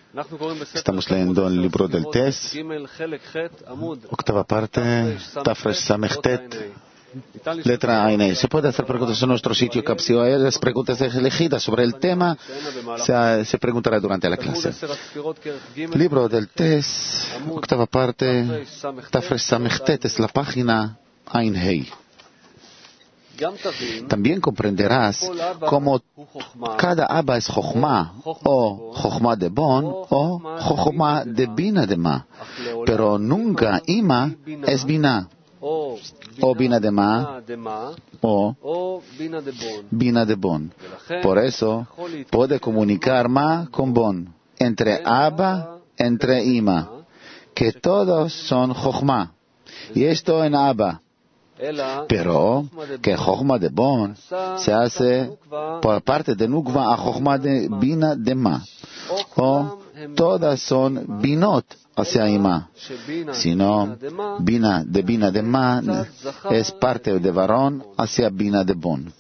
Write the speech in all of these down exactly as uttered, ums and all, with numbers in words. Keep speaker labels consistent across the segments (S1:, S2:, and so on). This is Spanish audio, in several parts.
S1: Estamos leyendo el libro del Tes, octava parte, Tafresh Samechtet, letra Ainei. Se puede hacer preguntas en nuestro sitio Capsio. Las preguntas elegidas sobre el tema se, se preguntará durante la clase. Libro del Tes, octava parte, Tafresh Samechtet, es la página Ainei. También comprenderás cómo cada Abba es Jochma, o Jochma de Bon, o Jochma de Bina de Ma, pero nunca Ima es Bina, o Bina de Ma, o Bina de Bon. Por eso puede comunicar Ma con Bon, entre Abba, entre Ima, que todos son Jochma, y esto en Abba. Pero que Jochma de Bon se hace por parte de Nukva a Jochma de Bina de Ma, o todas son Binot hacia Ima, sino Bina de Bina de Ma es parte de varón hacia Bina de Bon.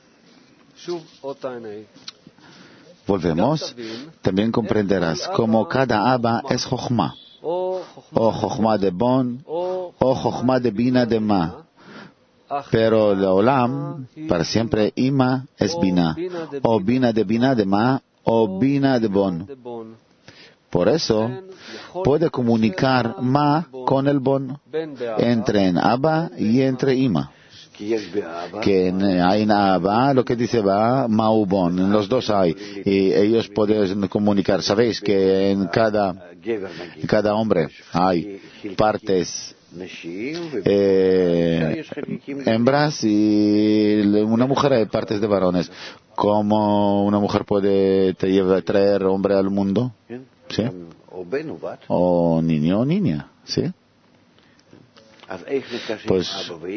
S1: Volvemos, también comprenderás cómo cada Abba es Jochma, o Jochma de Bon, o Jochma de Bina de Ma. Pero el Olam, para siempre, Ima es Bina, o Bina de Bina de Ma, o Bina de Bon. Por eso, puede comunicar Ma con el Bon, entre en Abba y entre Ima. Que hay en Abba, lo que dice va, Ma u Bon, en los dos hay, y ellos pueden comunicar. Sabéis que en cada, en cada hombre hay partes Eh, hembras y una mujer hay partes de varones. ¿Cómo una mujer puede te lleva, traer hombre al mundo? ¿Sí? O niño o niña, ¿sí? Pues,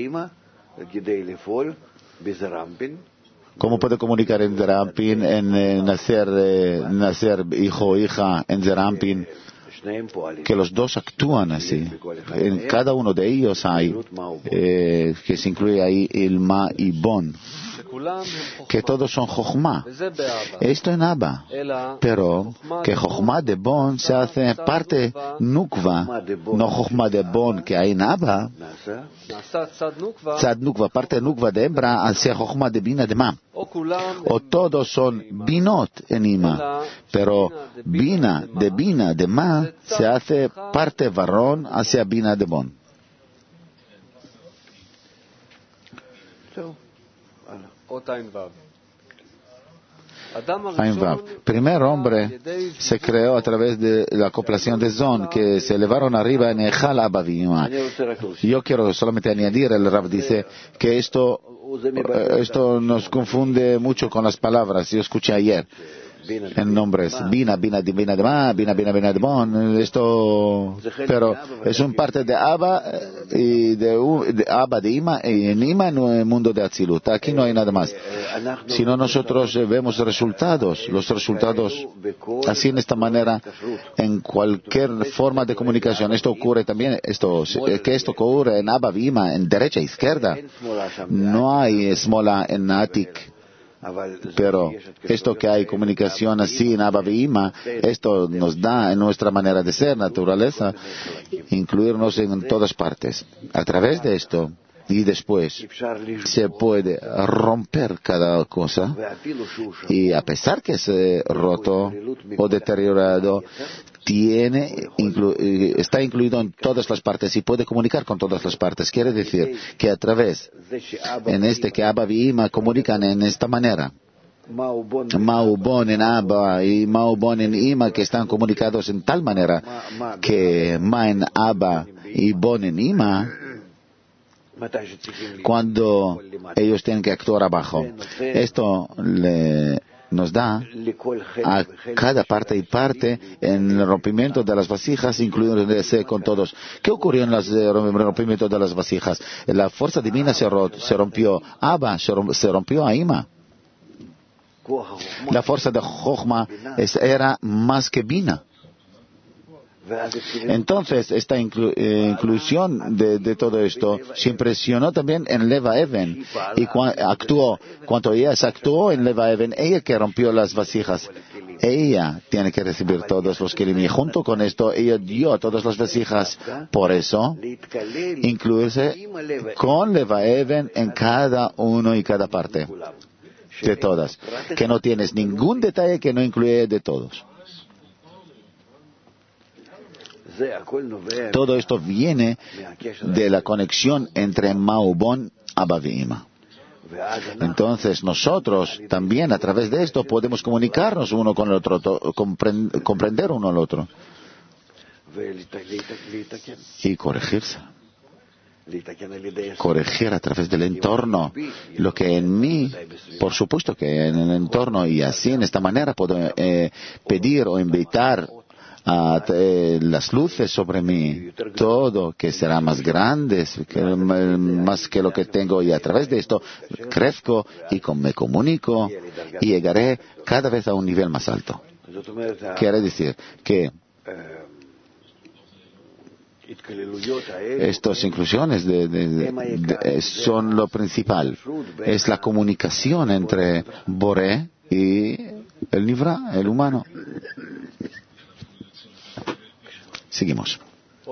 S1: ¿cómo puede comunicar en Zerampin, en, en nacer, eh, nacer hijo o hija en Zerampin? Que los dos actúan así. En cada uno de ellos hay, eh, que se incluye ahí el Ma y Bon, que todos son Jochma. Esto en Abba. Pero que Jochma de Bon se hace parte Nukva, no Jochma de Bon que hay en Abba. Tzad Nukva, parte Nukva de hembra hacia Jochma de Bina de Ma. O todos son Binot en Ima, pero Bina de Bina de Ma se hace parte varón hacia Bina de Bon. Primer hombre se creó a través de la acoplación de Zon, que se elevaron arriba en Ejal Abba Vima. Yo quiero solamente añadir, el Rab dice que esto, esto nos confunde mucho con las palabras. Yo escuché ayer en nombres, Bina, Bina, Bina de Ma, Bina, Bina, Bina de Bon, esto, pero es un parte de Abba y de, de Abba de Ima, y en Ima en el mundo de Atzilut. Aquí no hay nada más. Sino nosotros vemos resultados, los resultados así en esta manera, en cualquier forma de comunicación. Esto ocurre también, esto, que esto ocurre en Abba y Ima, en derecha e izquierda. No hay Smola en Atik. Pero esto que hay comunicación así en Abba y Ima, esto nos da en nuestra manera de ser, naturaleza, incluirnos en todas partes. A través de esto, y después, se puede romper cada cosa, y a pesar que se roto o deteriorado, tiene, inclu, está incluido en todas las partes y puede comunicar con todas las partes. Quiere decir que a través, en este que Abba y Ima comunican en esta manera, Ma u Bon en Abba y Ma u Bon en Ima, que están comunicados en tal manera que Ma en Abba y Bon en Ima, cuando ellos tienen que actuar abajo. Esto le nos da a cada parte y parte en el rompimiento de las vasijas, incluyéndose con todos. ¿Qué ocurrió en el rompimiento de las vasijas? La fuerza divina se, ro se rompió. Abba se rompió a Ima. La fuerza de Jochma era más que Bina. Entonces, esta inclu eh, inclusión de, de todo esto se impresionó también en Leva Even, y cu actuó, cuando ella se actuó en Leva Even, ella que rompió las vasijas. ella tiene que recibir todos los kelim y junto con esto ella dio todas las vasijas. Por eso, incluirse con Levaeven en cada uno y cada parte de todas, que no tienes ningún detalle que no incluye de todos. Todo esto viene de la conexión entre Maubon y Abba y Ima. Entonces nosotros también a través de esto podemos comunicarnos uno con el otro, comprender uno al otro y corregirse. Corregir a través del entorno lo que en mí, por supuesto que en el entorno, y así en esta manera puedo eh, pedir o invitar a eh, las luces sobre mí, todo que será más grande, que, más que lo que tengo, y a través de esto crezco y con, me comunico y llegaré cada vez a un nivel más alto. Quiere decir que estas inclusiones de, de, de, de, son lo principal. Es la comunicación entre Boré y el Nivra, el humano. Seguimos.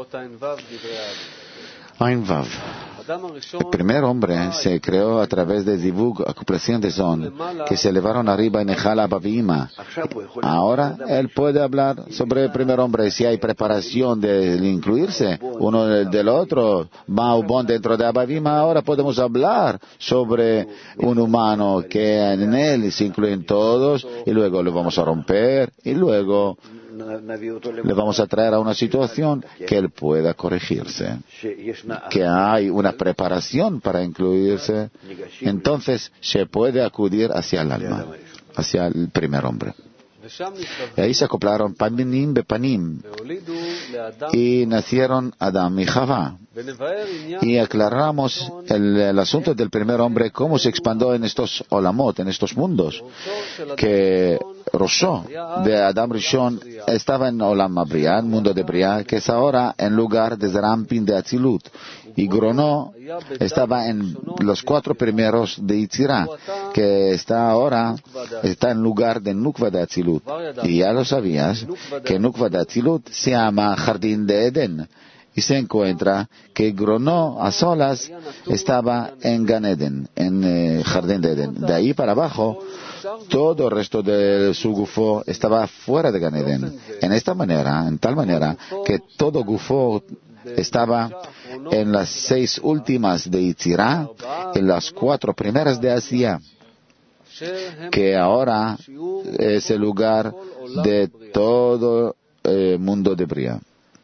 S1: Ain Vav. El primer hombre se creó a través de Zivug, acoplación de Zon, que se elevaron arriba en Ejal Abba y Ima. Ahora él puede hablar sobre el primer hombre si hay preparación de incluirse uno del otro, Maubon dentro de Abba y Ima. Ahora podemos hablar sobre un humano que en él se incluyen todos y luego lo vamos a romper y luego le vamos a traer a una situación que él pueda corregirse, que hay una preparación para incluirse, entonces se puede acudir hacia el alma, hacia el primer hombre. Y ahí se acoplaron Panim Bepanim y nacieron Adam y Javá. Y aclaramos el, el asunto del primer hombre, cómo se expandió en estos olamot, en estos mundos, que Roshó de Adam Rishon estaba en Olam Abriá, el mundo de Briá, que es ahora en lugar de Zerampin de Atzilut, y Grono estaba en los cuatro primeros de Yitzirá, que está ahora está en lugar de Nukva de Atzilut. Y ya lo sabías que Nukva de Atzilut se llama Jardín de Edén, y se encuentra que Grono a solas estaba en Gan Eden, en eh, Jardín de Edén. De ahí para abajo todo el resto de su gufo estaba fuera de Gan Eden. En esta manera, en tal manera que todo gufo estaba en las seis últimas de Yitzirá, en las cuatro primeras de Asia, que ahora es el lugar de todo el mundo de Briá.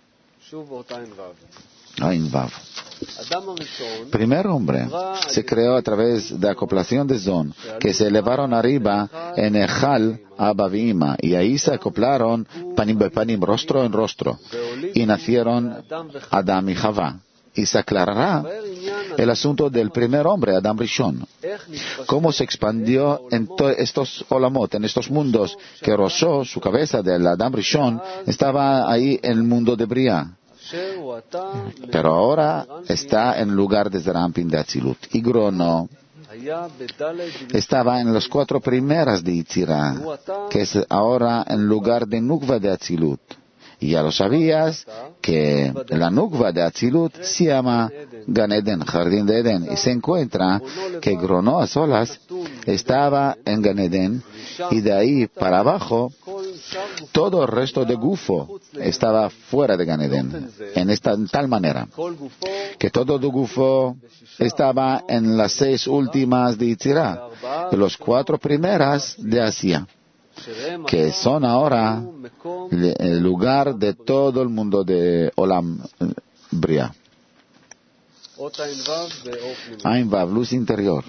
S1: Ain Vav. Primer hombre se creó a través de acoplación de Zon, que se elevaron arriba en Ejal Abba y Ima, y ahí se acoplaron Panim Bepanim, rostro en rostro, y nacieron Adam y Javá. Y se aclarará el asunto del primer hombre, Adam Rishon, cómo se expandió en estos olamot, en estos mundos, que Roshó, su cabeza del Adam Rishon, estaba ahí en el mundo de Briá. Pero ahora está en lugar de Zerampin de Atzilut. Y Grono estaba en las cuatro primeras de Yitzirá, que es ahora en lugar de Nukva de Atzilut. Y ya lo sabías que la Nukva de Atzilut se llama Gan Eden, Jardín de Edén, y se encuentra que Grono a solas estaba en Gan Eden, y de ahí para abajo todo el resto de Gufo estaba fuera de Gan Eden, en esta en tal manera que todo el Gufo estaba en las seis últimas de Yitzirá, y los cuatro primeras de Asia, que son ahora el lugar de todo el mundo de Olam Briá. Ain Vav, luz interior.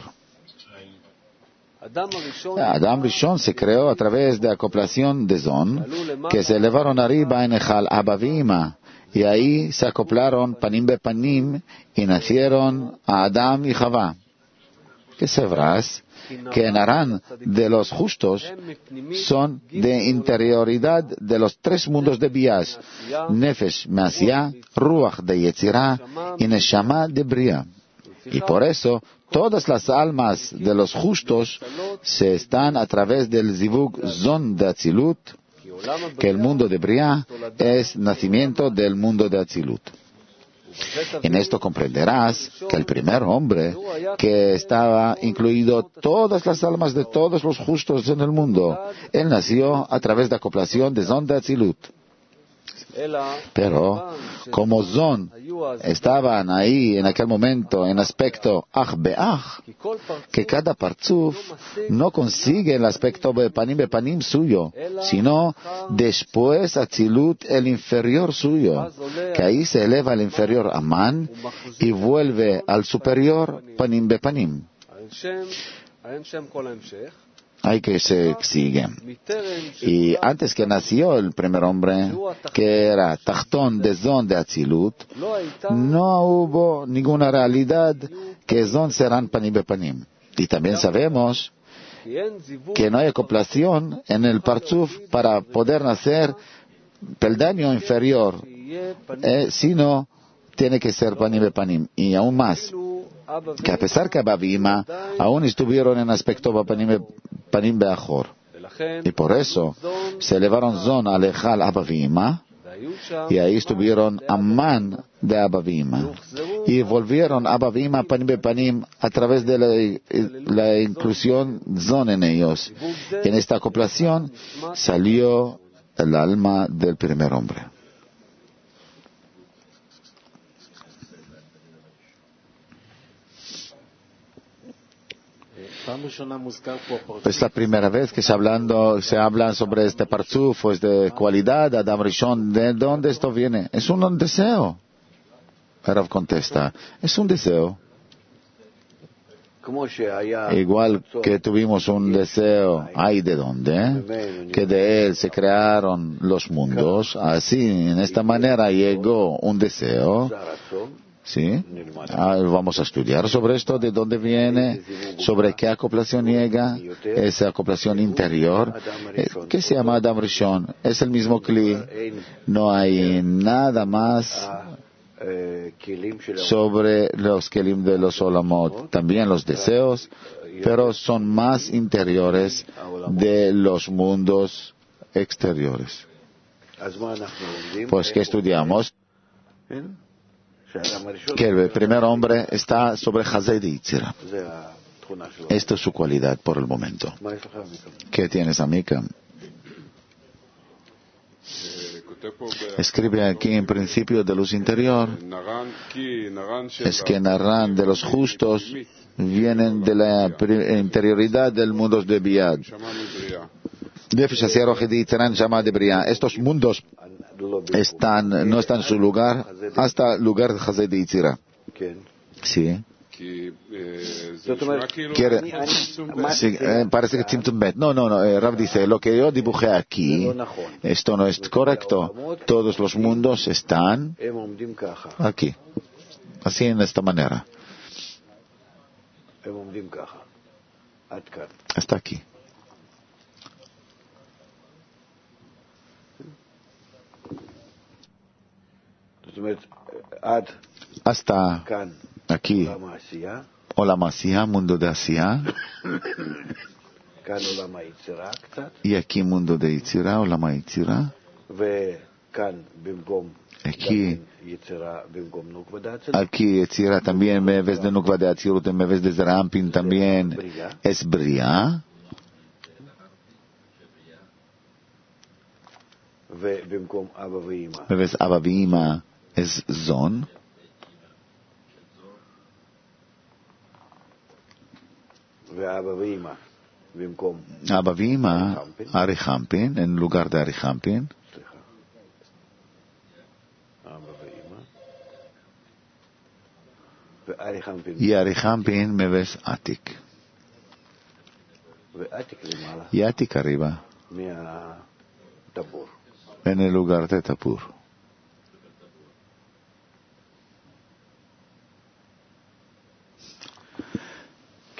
S1: Adam Rishon se creó a través de acoplación de Zon, que se elevaron arriba en Ejal Abba y Ima, y ahí se acoplaron Panim Bepanim y nacieron a Adam y Javá. Que sabrás que en Arán de los justos son de interioridad de los tres mundos de Bias, Nefesh Measiyah, Ruach de Yetzirah y Neshama de Briá. Y por eso, todas las almas de los justos se están a través del Zivug Zon de Atzilut, que el mundo de Briah es nacimiento del mundo de Atzilut. En esto comprenderás que el primer hombre, que estaba incluido todas las almas de todos los justos en el mundo, él nació a través de acoplación de Zon de Atzilut. Pero, como Zon estaban ahí en aquel momento en aspecto Ach Beach, que cada Parzuf no consigue el aspecto Bepanim Bepanim suyo, sino después Atzilut el inferior suyo, que ahí se eleva el inferior Aman y vuelve al superior Panim Bepanim. Hay que se sigue. Y antes que nació el primer hombre, que era Tachtón de Zon de Atzilut, no hubo ninguna realidad que Zon serán Panim Bepanim. Y también sabemos que no hay acoplación en el Parzuf para poder nacer peldaño inferior, eh, sino tiene que ser Panim Bepanim. Y aún más, que a pesar que Abba y Ima aún estuvieron en aspecto Panim Panim Beachor, y por eso se elevaron Zon al Ejal Abba y Ima, y ahí estuvieron Amán de Abba y Ima, y volvieron Abba y Ima Panim Bepanim a través de la, la inclusión Zon en ellos. Y en esta acoplación salió el alma del primer hombre. Es la primera vez que se, hablando, se habla sobre este parzuf, es de cualidad, Adam Rishon. ¿De dónde esto viene? Es un, un deseo. Rav contesta, es un deseo. Igual que tuvimos un deseo, ¿hay de dónde? Que de él se crearon los mundos. Así, en esta manera llegó un deseo. ¿Sí? Ah, vamos a estudiar sobre esto, de dónde viene, sobre qué acoplación llega, esa acoplación interior, ¿qué se llama Adam Rishon? Es el mismo Kli, no hay nada más sobre los Kelim de los Olamot, también los deseos, pero son más interiores de los mundos exteriores. Pues, ¿qué estudiamos? Que el primer hombre está sobre Hazei de Yitzira. Esta es su cualidad por el momento. ¿Qué tienes, Amika? Escribe aquí en principio de luz interior. Es que Naran de los justos vienen de la interioridad del mundo de Biad. Estos mundos están, no están en su lugar hasta el lugar de Hazei de Yitzira. Sí. Quiere, sí, eh, parece que Tzimtzum Bet. No, no, no. Eh, Rav dice, lo que yo dibujé aquí, esto no es correcto. Todos los mundos están aquí. Así, en esta manera. Hasta aquí. Hasta aquí, Olam Asiyah, mundo de Asiyah, y aquí mundo de Yitzira, Olam Yitzira, aquí, aquí Yitzira también, en vez de Nukva de Atzirut, en vez de Zerampin también es Bria, en vez de Abba y Ima es Zon, Abba y Ima Arihampin, en lugar de Arihampin, y Arihampin me ves Atik, y Atik arriba, en el lugar de Tapur.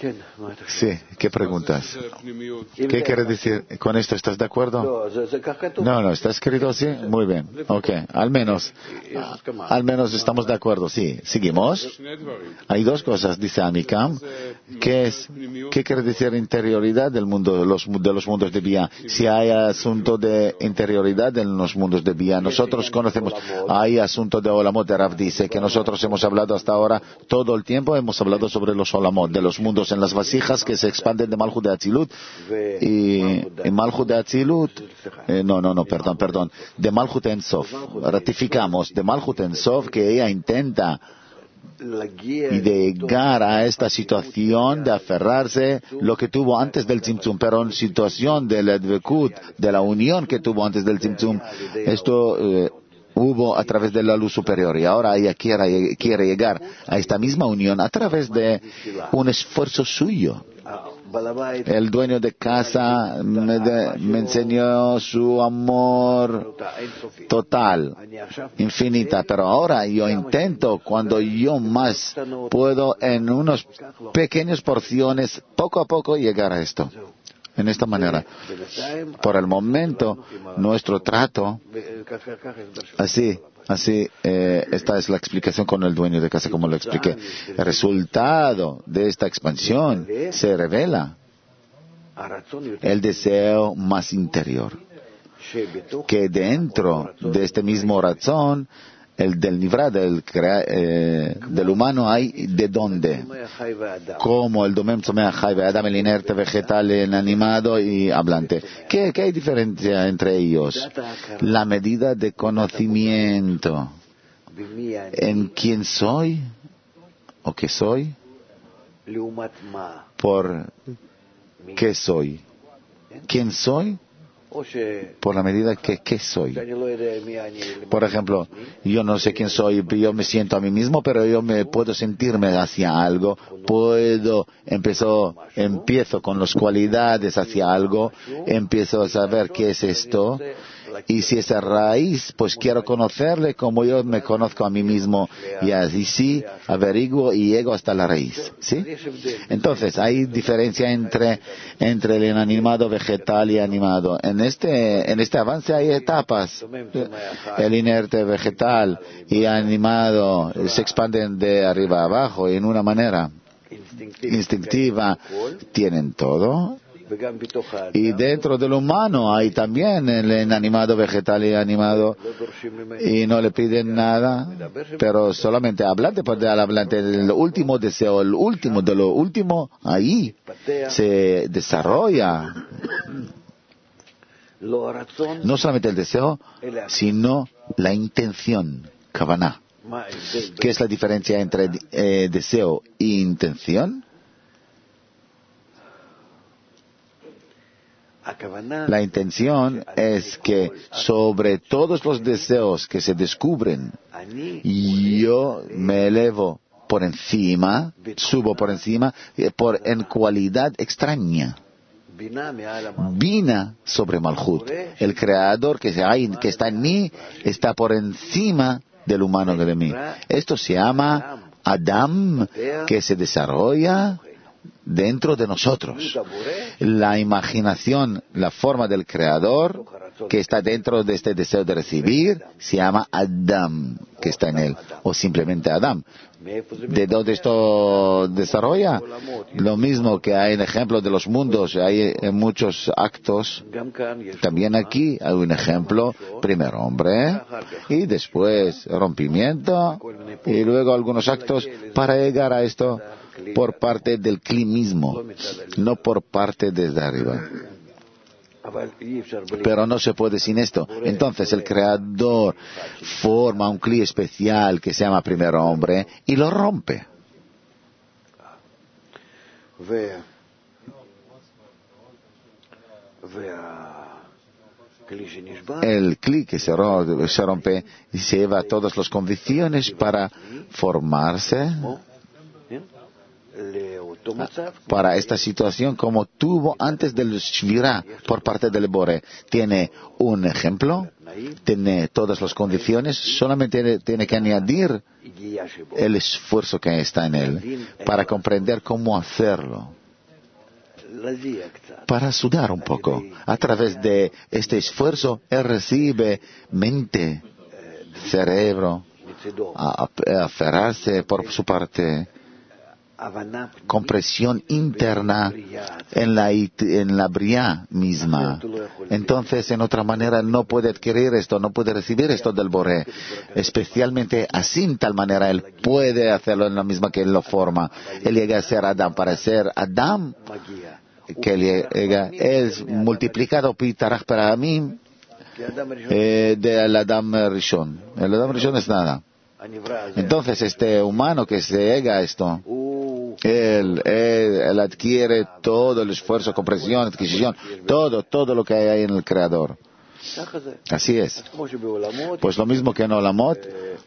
S1: Sí, ¿qué preguntas? ¿Qué quiere decir? ¿Con esto estás de acuerdo? No, no, ¿está escrito así? Muy bien. Ok, al menos, al menos estamos de acuerdo, sí. ¿Seguimos? Hay dos cosas, dice Amikam. ¿Qué es? ¿Qué quiere decir interioridad del mundo, de los, de los mundos de Bia? Si hay asunto de interioridad en los mundos de Bia, nosotros conocemos, hay asunto de Olamot, de Rav dice que nosotros hemos hablado hasta ahora, todo el tiempo hemos hablado sobre los Olamot, de los mundos en las vasijas que se expanden de Malchut de Atzilut y en Malchut de Atzilut, eh, no, no, no, perdón, perdón, de Malchut en Sof. Ratificamos de Malchut en Sof que ella intenta y de llegar a esta situación de aferrarse lo que tuvo antes del Tzimtzum, pero en situación de la Dvekut, de la unión que tuvo antes del Tzimtzum, esto eh, hubo a través de la luz superior y ahora ella quiere, quiere llegar a esta misma unión a través de un esfuerzo suyo. El dueño de casa me, de, me enseñó su amor total, infinita, pero ahora yo intento, cuando yo más puedo, en unas pequeñas porciones, poco a poco llegar a esto. En esta manera. Por el momento, nuestro trato, así, así, eh, esta es la explicación con el dueño de casa, como lo expliqué. El resultado de esta expansión se revela el deseo más interior, que dentro de este mismo razón, el del Nivra, del, eh, del humano, hay de dónde, como el Domem Tzomeach Chai Adam, el inerte, vegetal, el animado y hablante. ¿Qué, ¿Qué hay diferencia entre ellos? La medida de conocimiento en quién soy o qué soy, por qué soy, quién soy, por la medida que qué soy. Por ejemplo, yo no sé quién soy, yo me siento a mí mismo, pero yo me puedo sentirme hacia algo, puedo, empiezo, empiezo con las cualidades hacia algo, empiezo a saber qué es esto, y si esa raíz, pues quiero conocerle como yo me conozco a mí mismo, y así sí, averiguo y llego hasta la raíz, ¿sí? Entonces, hay diferencia entre, entre el inanimado, vegetal y animado. En este, en este avance hay etapas. El inerte, vegetal y animado se expanden de arriba a abajo y en una manera instintiva tienen todo. Y dentro del humano hay también el inanimado, vegetal y animado, y no le piden nada, pero solamente hablante, porque al hablante, el último deseo, el último de lo último, ahí se desarrolla no solamente el deseo, sino la intención, Kavanah. ¿Qué es la diferencia entre eh, deseo e intención? La intención es que sobre todos los deseos que se descubren, yo me elevo por encima, subo por encima, por, en cualidad extraña. Bina sobre Malchut. El creador que, hay, que está en mí está por encima del humano de mí. Esto se llama Adam, que se desarrolla dentro de nosotros. La imaginación, la forma del creador que está dentro de este deseo de recibir, se llama Adam, que está en él, o simplemente Adam. ¿De dónde esto desarrolla? Lo mismo que hay en ejemplo de los mundos, hay en muchos actos. También aquí hay un ejemplo, primer hombre, y después rompimiento, y luego algunos actos para llegar a esto por parte del Kli mismo, no por parte desde arriba. Pero no se puede sin esto. Entonces el creador forma un Kli especial que se llama primer hombre y lo rompe. El Kli que se rompe, se rompe y se lleva todas las condiciones para formarse para esta situación como tuvo antes del Shvirá por parte del Bore. Tiene un ejemplo, tiene todas las condiciones, solamente tiene que añadir el esfuerzo que está en él para comprender cómo hacerlo. Para sudar un poco. A través de este esfuerzo, él recibe mente, cerebro, a, a aferrarse por su parte, comprensión interna en la, en la Briá misma. Entonces, en otra manera, no puede adquirir esto, no puede recibir esto del Boré. Especialmente así, en tal manera, él puede hacerlo en la misma que él lo forma. Él llega a ser Adam. Para ser Adam, que llega, es multiplicado Pitarach para mí eh, del Adam Rishon. El Adam Rishon es nada. Entonces, este humano que se llega a esto, él, él, él adquiere todo el esfuerzo, comprensión, adquisición, todo, todo lo que hay ahí en el Creador. Así es. Pues lo mismo que en Olamot,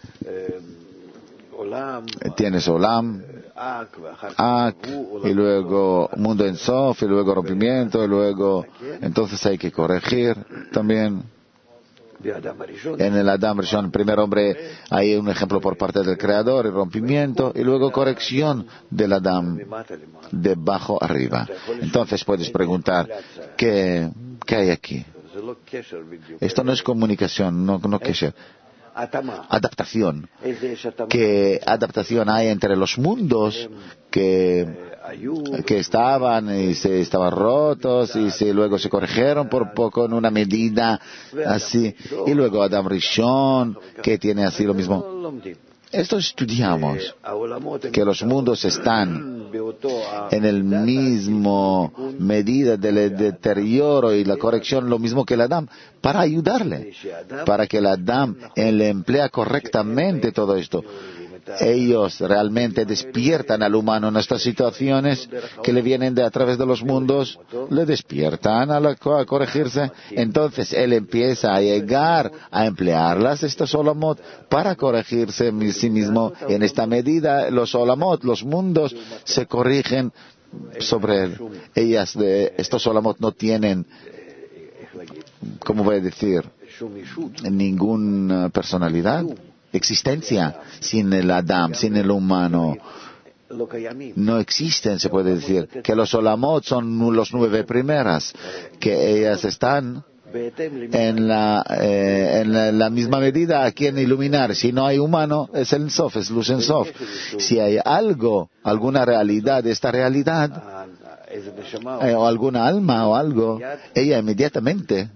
S1: tienes Olam, Ak, y luego mundo en Sof, y luego rompimiento, y luego, entonces hay que corregir también. En el Adam Rishon, el primer hombre, hay un ejemplo por parte del Creador, el rompimiento, y luego corrección del Adam de abajo arriba. Entonces puedes preguntar, ¿qué, qué hay aquí? Esto no es comunicación, no, no que sea adaptación. ¿Qué adaptación hay entre los mundos que que estaban y se estaban rotos y se, luego se corrigieron por poco en una medida así, y luego Adam Rishon que tiene así lo mismo? Esto estudiamos, que los mundos están en el mismo medida del deterioro y la corrección, lo mismo que el Adam, para ayudarle, para que el Adam él emplea correctamente todo esto. Ellos realmente despiertan al humano en estas situaciones que le vienen de a través de los mundos, le despiertan a, la, a corregirse. Entonces él empieza a llegar a emplearlas, estos olamot, para corregirse en sí mismo. En esta medida, los olamot, los mundos, se corrigen sobre él. Ellas, de, estos olamot no tienen, ¿cómo voy a decir?, ninguna personalidad. Existencia sin el Adam, sin el humano. No existen, se puede decir. Que los Olamot son los nueve primeras, que ellas están en la, eh, en la, la misma medida a quien iluminar. Si no hay humano, es el Ensof, es luz Ensof. Si hay algo, alguna realidad de esta realidad, eh, o alguna alma o algo, ella inmediatamente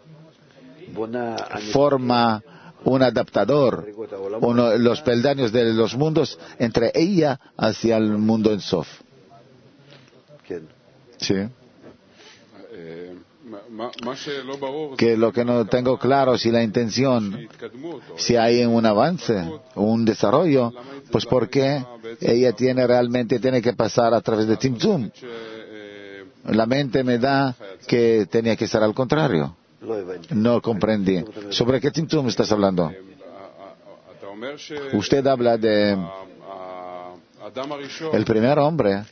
S1: forma un adaptador, uno, los peldaños de los mundos entre ella hacia el mundo en Sof. Sí. Que lo que no tengo claro si la intención, si hay un avance, un desarrollo, pues porque ella tiene realmente tiene que pasar a través de Tzimtzum. La mente me da que tenía que ser al contrario. No comprendí. ¿Sobre qué Tzimtzum estás hablando? Usted habla de el primer hombre.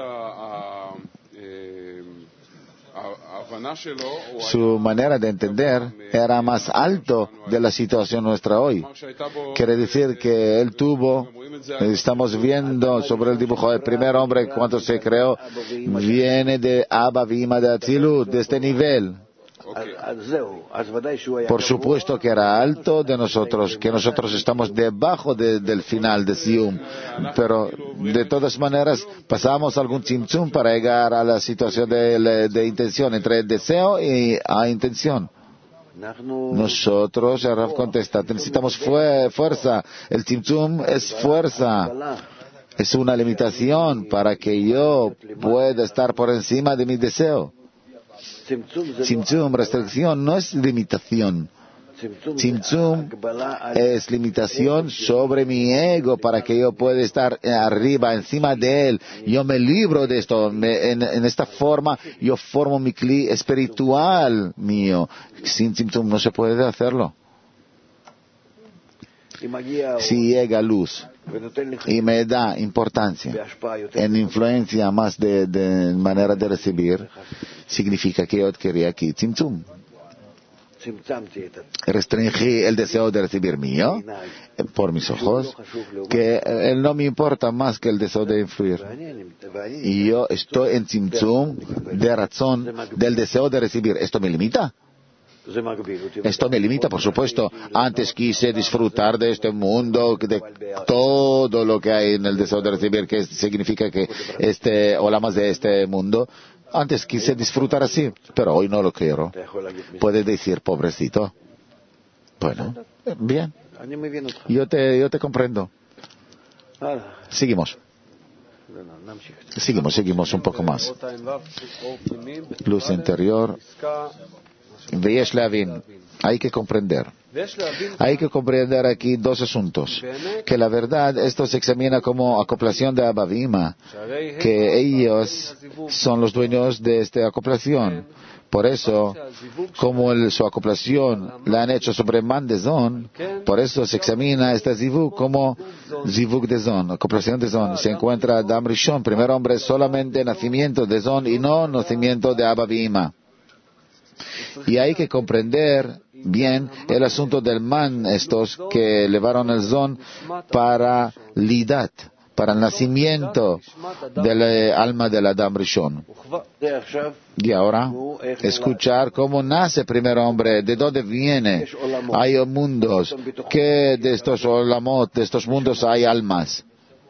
S1: Su manera de entender era más alto de la situación nuestra hoy. Quiere decir que él tuvo, estamos viendo sobre el dibujo, el primer hombre cuando se creó viene de Abba Vima de Atzilut, de este nivel. Por supuesto que era alto de nosotros, que nosotros estamos debajo de, del final de Sium, pero de todas maneras pasamos algún tzimtzum para llegar a la situación de, de intención, entre el deseo y a intención. Nosotros, el Rav contesta, necesitamos fu- fuerza, el tzimtzum es fuerza. Es una limitación para que yo pueda estar por encima de mi deseo. Tzimtzum, restricción, no es limitación. Tzimtzum es limitación sobre mi ego para que yo pueda estar arriba, encima de él. Yo me libro de esto. Me, en, en esta forma yo formo mi cli espiritual mío. Sin Tzimtzum no se puede hacerlo. Si llega luz y me da importancia en influencia más de, de manera de recibir, significa que yo adquirí aquí Tzimtzum. restringí el deseo de recibir mío por mis ojos, que él no me importa más que el deseo de influir. Y yo estoy en tzimtzum de razón del deseo de recibir. ¿Esto me limita? Esto me limita, por supuesto. Antes quise disfrutar de este mundo, de todo lo que hay en el deseo de recibir, que significa que este, o la más de este mundo. Antes quise disfrutar así, pero hoy no lo quiero. Puedes decir, pobrecito. Bueno, bien. Yo te, yo te comprendo. Seguimos. Seguimos, seguimos un poco más. Luz interior. Veyesh Leavin. Hay que comprender. Hay que comprender aquí dos asuntos. Que la verdad, esto se examina como acoplación de Abba Vima, que ellos son los dueños de esta acoplación. Por eso, como el, su acoplación la han hecho sobre Man de Zon, por eso se examina esta Zivuk como Zivuk de Zon, acoplación de Zon. Se encuentra Adam Rishon, primer hombre, solamente nacimiento de Zon y no nacimiento de Abba Vima. Y hay que comprender bien el asunto del man, estos que elevaron el Zon para Lidat, para el nacimiento del alma del Adam Rishon. Y ahora, escuchar cómo nace el primer hombre, de dónde viene. Hay mundos, que de estos olamot, de estos mundos hay almas.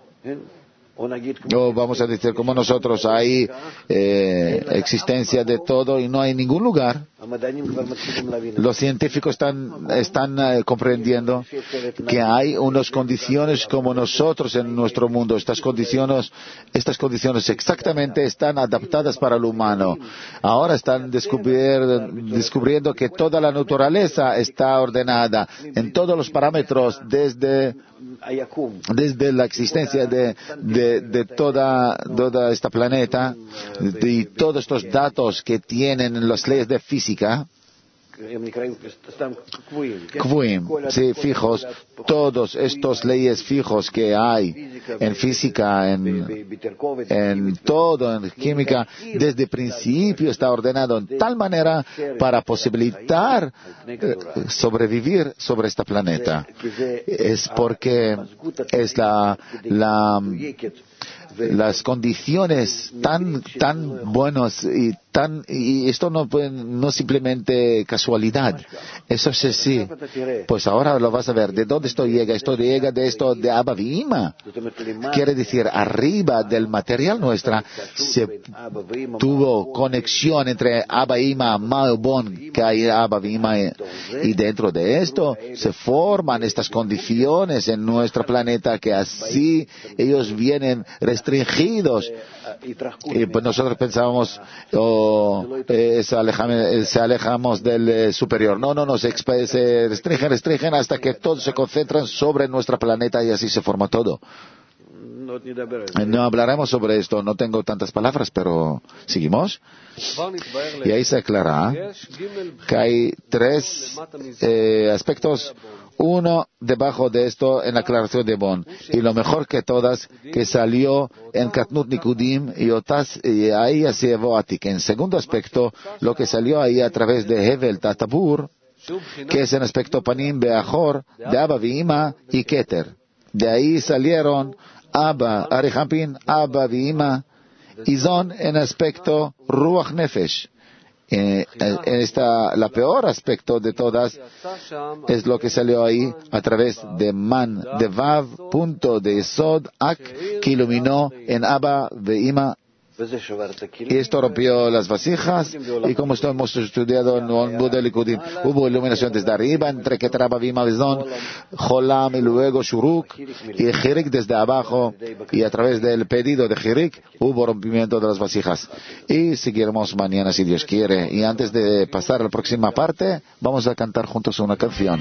S1: O vamos a decir, como nosotros, hay eh, existencia de todo y no hay ningún lugar. Los científicos están, están eh, comprendiendo que hay unas condiciones como nosotros en nuestro mundo. Estas condiciones, estas condiciones exactamente están adaptadas para el humano. Ahora están descubriendo, descubriendo que toda la naturaleza está ordenada en todos los parámetros desde desde la existencia de, de, de toda, toda esta planeta y todos estos datos que tienen las leyes de física, Kvuim, sí, fijos, todos estos leyes fijos que hay en física, en, en todo, en química, desde el principio está ordenado en tal manera para posibilitar eh, sobrevivir sobre este planeta. Es porque es la, la las condiciones tan tan buenas y tan y esto no no simplemente casualidad, eso es sí. Pues ahora lo vas a ver. ¿De dónde esto llega? Esto llega de esto de Abba Vima. Quiere decir, arriba del material nuestra se tuvo conexión entre Abba Vima, Malbon, que hay Abba Vima, y dentro de esto se forman estas condiciones en nuestro planeta que así ellos vienen restringidos. Y pues nosotros pensábamos, oh, eh, se, alejame, se alejamos del eh, superior. No, no, no, se, se restringen, restringen hasta que todos se concentran sobre nuestro planeta y así se forma todo. No hablaremos sobre esto, no tengo tantas palabras, pero seguimos. Y ahí se aclara que hay tres eh, aspectos. Uno debajo de esto en la aclaración de Bon. Y lo mejor que todas, que salió en Katnut Nikudim y Otas, y ahí se llevó a ti. Que en segundo aspecto, lo que salió ahí a través de Hevel Tatabur, que es en aspecto Panim Beachor, de Abba Vima y Keter. De ahí salieron Abba, Arihampin, Abba Vima y Zon en aspecto Ruach Nefesh. Eh, esta, la peor aspecto de todas es lo que salió ahí a través de Man, de Vav, punto de Sod, Ak, que iluminó en Abba, Veima. Y esto rompió las vasijas, y como esto hemos estudiado en Buda Likudim, hubo iluminación desde arriba, entre Keter, Abba, Veima, Vezon, Jolam y luego Shuruk, y Jirik desde abajo, y a través del pedido de Jirik hubo rompimiento de las vasijas. Y seguiremos mañana si Dios quiere. Y antes de pasar a la próxima parte, vamos a cantar juntos una canción.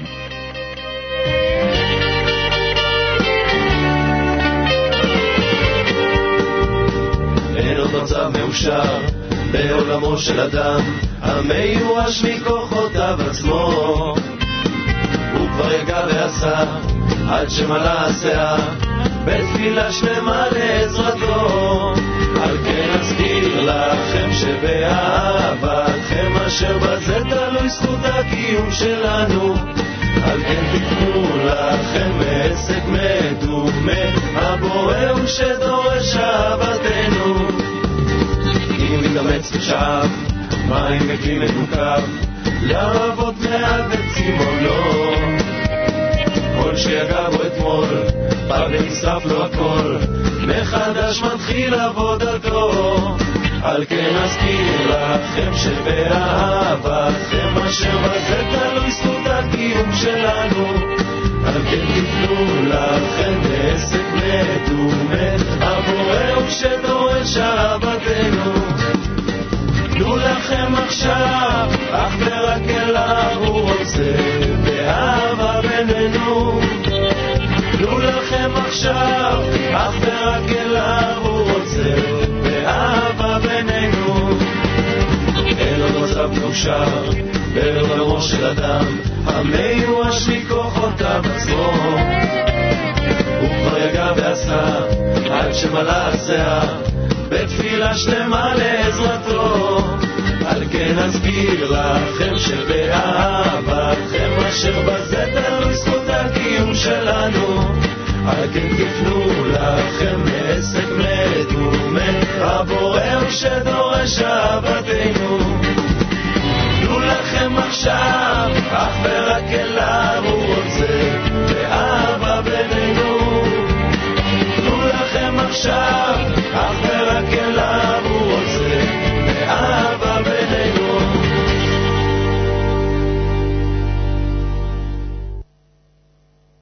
S2: מצב מאושר בעולמו של אדם המיואש מכוחותיו עצמו הוא כבר יגע ועשה עד שמלא השיער בתפילה שלמה לעזרתו על כן אזכיר לכם שבאהבתכם אשר בזה תלוי זכות הקיום שלנו. על כן תיתנו לכם עסק מדומה, הבורא הוא שדורש אהבתנו. אם מתאמץ ושב, מים מקים מדוקב, לרבות מעט בצימונו. כל שיגע בו אתמול, בא ונשרף לו הכל, מחדש מתחיל עבודתו. על כן אזכיר לכם שבאהבתכם אשר בזה תלוי זכות הקיום שלנו. על כן תיתנו לכם עסק מדומה, הבורא הוא שדורש אהבתנו. תנו לכם עכשיו, אך ורק אליו הוא רוצה, באהבה בינינו. תנו לכם עכשיו, אך ורק אליו הוא רוצה, באהבה בינינו. אין עוד מצב מאושר בעולמו של אדם, המיואש מכוחותיו עצמו. הוא כבר יגע ועשה עד שמלא הסאה, בתפילה שלמה לעזרתו. על כן אזכיר לכם שבאהבתכם אשר בזה תלוי זכות הקיום שלנו. על כן תפנו לכם עסק מדומה, הבורא הוא שדורש אהבתנו. תנו לכם עכשיו, אך ורק אליו